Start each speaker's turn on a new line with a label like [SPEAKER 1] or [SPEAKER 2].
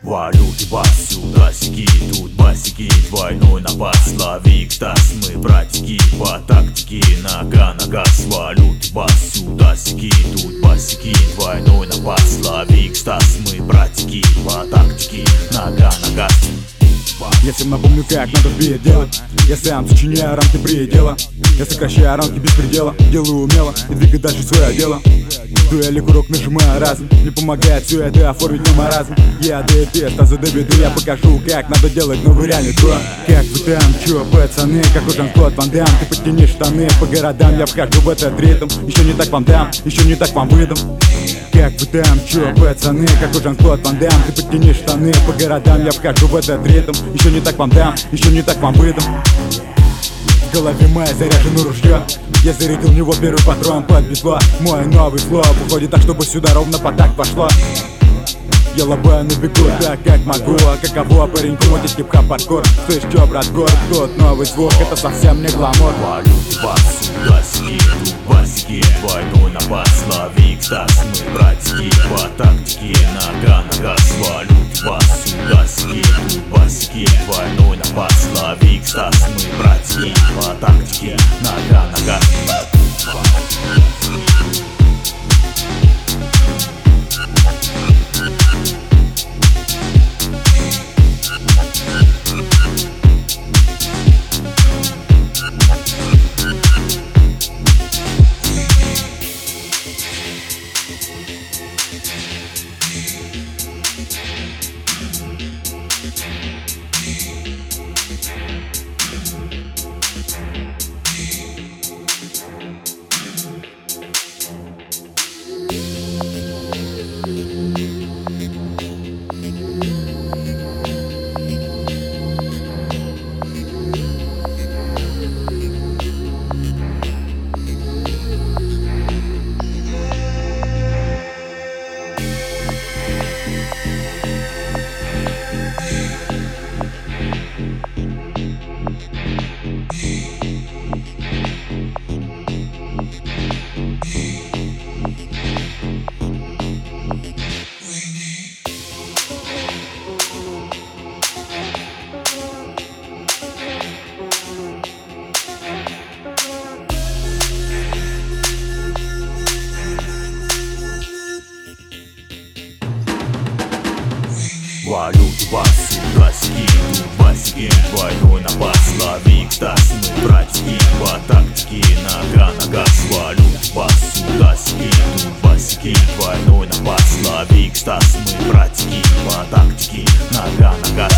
[SPEAKER 1] Валюты бас, сюда-сики, тут басики, двойной напас. Лови экстаз, мы братики, по тактике, нога на газ. Валюты бас, сюда-сики, тут басики, двойной напас. Лови экстаз, мы братики, по тактике, нога на газ.
[SPEAKER 2] Я всем напомню, как надо петь делать. Я сам сочиняю рамки предела. Я сокращаю рамки без предела. Делаю умело и двигаю дальше свое дело. Дуэли курок нажимаю разом. Не помогает все это оформить на маразм. Я ДП, а за доведу я покажу, как надо делать новый реальный трон. Как вы там, чё, пацаны, какой Жан-Клод Ван Дам. Ты подтяни штаны по городам, я вхожу в этот ритм. Еще не так вам дам, еще не так вам выдам. Как вы там, чё, пацаны, какой Жан-Клод Ван Дам. Ты подтяни штаны по городам, я вхожу в этот ритм. Еще не так вам дам, еще не так вам выдам. В голове моя заряжено ружье. Я зарядил в него первый патрон под битло. Мой новый флоу уходит так, чтобы сюда ровно по так пошло. Я лобаю на бегу так, как могу. А каково пареньку мутить хип-хоп хардкор. Слышь, чё, брат, город, тот новый звук. Это совсем не гламур.
[SPEAKER 1] Валюты бас, сюда-сики, тут басики, двойной напас. Лови экстаз, мы братики, по тактике, нога на газ. Валюты бас, сюда-сики, тут басики, двойной напас. Лови экстаз, мы братики, по тактике, нога на газ. Валюты бас, сюда-сики, тут басики, двойной напас. Лови экстаз, мы братики, по тактике, нога на газ. Валюты бас, сюда-сики, тут басики, двойной напас. Лови экстаз, мы братики, по тактике, нога на газ.